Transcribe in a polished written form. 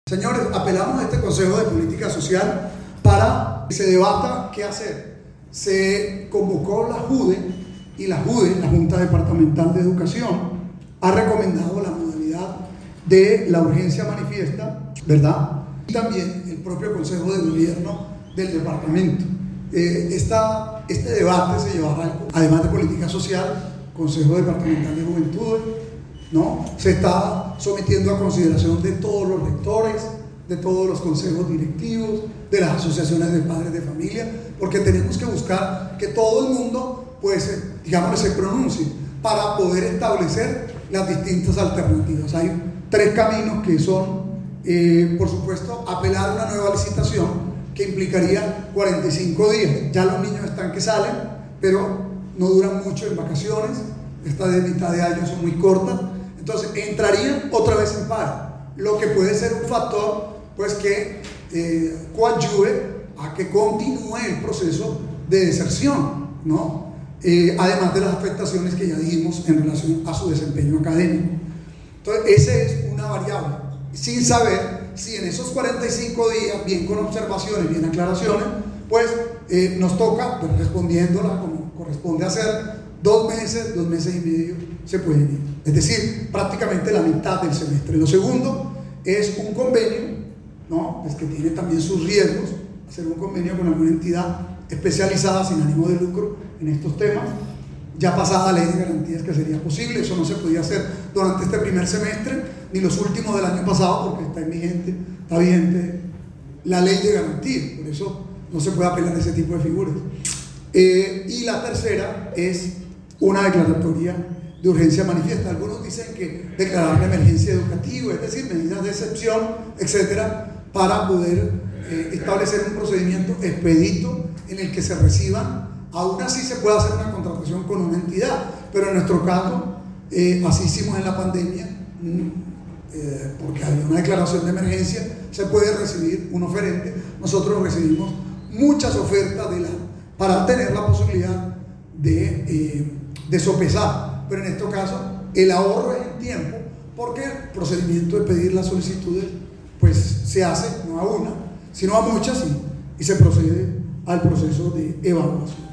Señores, apelamos a este Consejo de Política Social para que se debata qué hacer. Se convocó la JUDE y la JUDE, la Junta Departamental de Educación, ha recomendado la modalidad de la urgencia manifiesta, ¿verdad? Y también el propio Consejo de Gobierno del departamento. Este debate se llevará, además de política social, Consejo Departamental de Juventudes, ¿no? Se está sometiendo a consideración de todos los rectores, de todos los consejos directivos, de las asociaciones de padres de familia, porque tenemos que buscar que todo el mundo, pues, digamos, se pronuncie para poder establecer las distintas alternativas. Hay tres caminos que son, por supuesto, apelar a una nueva licitación que implicaría 45 días. Ya los niños están que salen, pero no duran mucho en vacaciones. Estas de mitad de año son muy cortas. Entonces entrarían otra vez en paro, lo que puede ser un factor pues que coadyuve a que continúe el proceso de deserción, ¿no? Además de las afectaciones que ya dijimos en relación a su desempeño académico. Entonces esa es una variable, sin saber si en esos 45 días, bien con observaciones, bien aclaraciones, pues nos toca, pues, respondiéndola como corresponde hacer, 2 meses, 2 meses y medio se pueden ir. Es decir, prácticamente la mitad del semestre. Lo segundo es un convenio, ¿no? Es que tiene también sus riesgos, hacer un convenio con alguna entidad especializada sin ánimo de lucro en estos temas. Ya pasada la ley de garantías que sería posible, eso no se podía hacer durante este primer semestre, ni los últimos del año pasado, porque está vigente la ley de garantías, por eso no se puede apelar a ese tipo de figuras. Y la tercera es una declaratoria de urgencia manifiesta. Algunos dicen que declarar la emergencia educativa, es decir, medidas de excepción, etcétera, para poder establecer un procedimiento expedito en el que se reciban. Aún así se puede hacer una contratación con una entidad, pero en nuestro caso, así hicimos en la pandemia, porque había una declaración de emergencia, se puede recibir un oferente. Nosotros recibimos muchas ofertas para tener la posibilidad de sopesar, pero en este caso el ahorro es el tiempo, porque el procedimiento de pedir las solicitudes pues se hace no a una, sino a muchas, y se procede al proceso de evaluación.